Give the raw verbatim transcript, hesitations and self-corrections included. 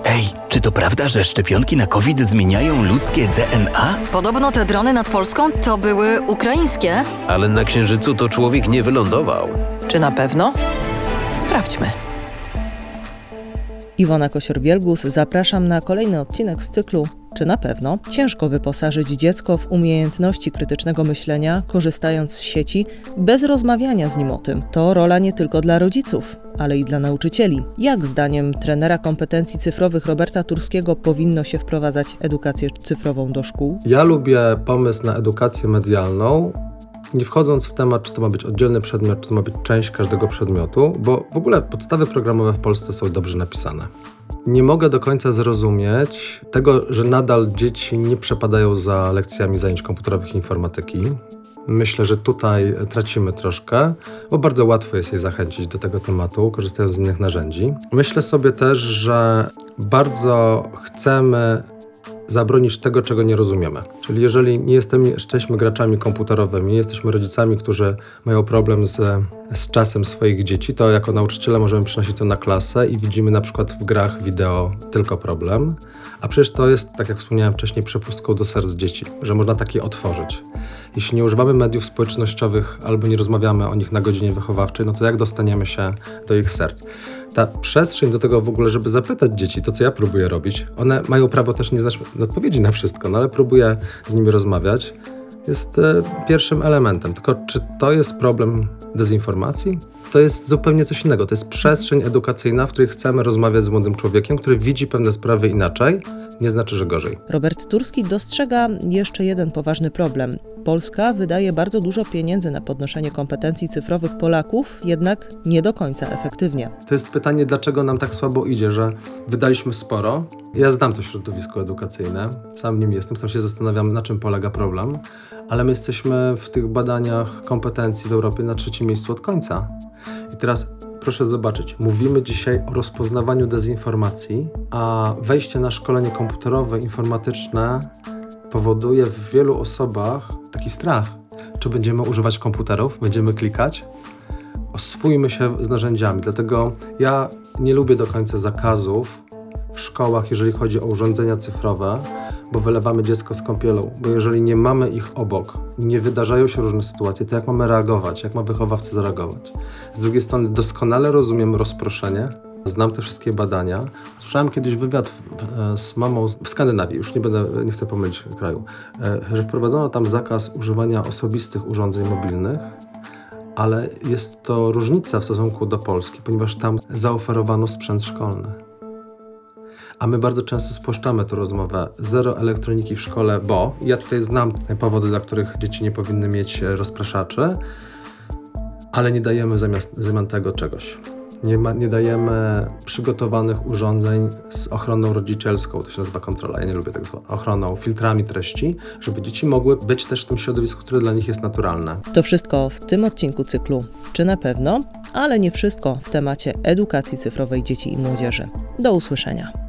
Ej, czy to prawda, że szczepionki na COVID zmieniają ludzkie D N A? Podobno te drony nad Polską to były ukraińskie. Ale na Księżycu to człowiek nie wylądował. Czy na pewno? Sprawdźmy. Iwona Kosior-Wielgus, zapraszam na kolejny odcinek z cyklu Czy na pewno? Ciężko wyposażyć dziecko w umiejętności krytycznego myślenia, korzystając z sieci, bez rozmawiania z nim o tym. To rola nie tylko dla rodziców, ale i dla nauczycieli. Jak zdaniem trenera kompetencji cyfrowych Roberta Turskiego powinno się wprowadzać edukację cyfrową do szkół? Ja lubię pomysł na edukację medialną, nie wchodząc w temat, czy to ma być oddzielny przedmiot, czy to ma być część każdego przedmiotu, bo w ogóle podstawy programowe w Polsce są dobrze napisane. Nie mogę do końca zrozumieć tego, że nadal dzieci nie przepadają za lekcjami zajęć komputerowych i informatyki. Myślę, że tutaj tracimy troszkę, bo bardzo łatwo jest je zachęcić do tego tematu, korzystając z innych narzędzi. Myślę sobie też, że bardzo chcemy zabronić tego, czego nie rozumiemy. Czyli jeżeli nie jesteśmy, jesteśmy graczami komputerowymi, jesteśmy rodzicami, którzy mają problem z, z czasem swoich dzieci, to jako nauczyciele możemy przynosić to na klasę i widzimy na przykład w grach wideo tylko problem, a przecież to jest, tak jak wspomniałem wcześniej, przepustką do serc dzieci, że można takie otworzyć. Jeśli nie używamy mediów społecznościowych albo nie rozmawiamy o nich na godzinie wychowawczej, no to jak dostaniemy się do ich serc? Ta przestrzeń do tego w ogóle, żeby zapytać dzieci, to co ja próbuję robić, one mają prawo też nie znać odpowiedzi na wszystko, no ale próbuję z nimi rozmawiać, jest e, pierwszym elementem. Tylko czy to jest problem dezinformacji? To jest zupełnie coś innego. To jest przestrzeń edukacyjna, w której chcemy rozmawiać z młodym człowiekiem, który widzi pewne sprawy inaczej, nie znaczy, że gorzej. Robert Turski dostrzega jeszcze jeden poważny problem. Polska wydaje bardzo dużo pieniędzy na podnoszenie kompetencji cyfrowych Polaków, jednak nie do końca efektywnie. To jest pytanie, dlaczego nam tak słabo idzie, że wydaliśmy sporo. Ja znam to środowisko edukacyjne, sam nim jestem, sam się zastanawiam, na czym polega problem, ale my jesteśmy w tych badaniach kompetencji w Europie na trzecim miejscu od końca. I teraz proszę zobaczyć, mówimy dzisiaj o rozpoznawaniu dezinformacji, a wejście na szkolenie komputerowe, informatyczne powoduje w wielu osobach taki strach. Czy będziemy używać komputerów, będziemy klikać? Oswójmy się z narzędziami, dlatego ja nie lubię do końca zakazów w szkołach, jeżeli chodzi o urządzenia cyfrowe, bo wylewamy dziecko z kąpielą, bo jeżeli nie mamy ich obok, nie wydarzają się różne sytuacje, to jak mamy reagować, jak ma wychowawca zareagować? Z drugiej strony doskonale rozumiem rozproszenie, znam te wszystkie badania. Słyszałem kiedyś wywiad z mamą w Skandynawii, już nie będę, nie chcę pomylić kraju, że wprowadzono tam zakaz używania osobistych urządzeń mobilnych, ale jest to różnica w stosunku do Polski, ponieważ tam zaoferowano sprzęt szkolny. A my bardzo często spłaszczamy tę rozmowę. Zero elektroniki w szkole, bo ja tutaj znam powody, dla których dzieci nie powinny mieć rozpraszaczy, ale nie dajemy zamiast, zamiast tego czegoś. Nie, ma, nie dajemy przygotowanych urządzeń z ochroną rodzicielską, to się nazywa kontrola, ja nie lubię tego słowa, ochroną, filtrami treści, żeby dzieci mogły być też w tym środowisku, które dla nich jest naturalne. To wszystko w tym odcinku cyklu Czy na pewno? Ale nie wszystko w temacie edukacji cyfrowej dzieci i młodzieży. Do usłyszenia.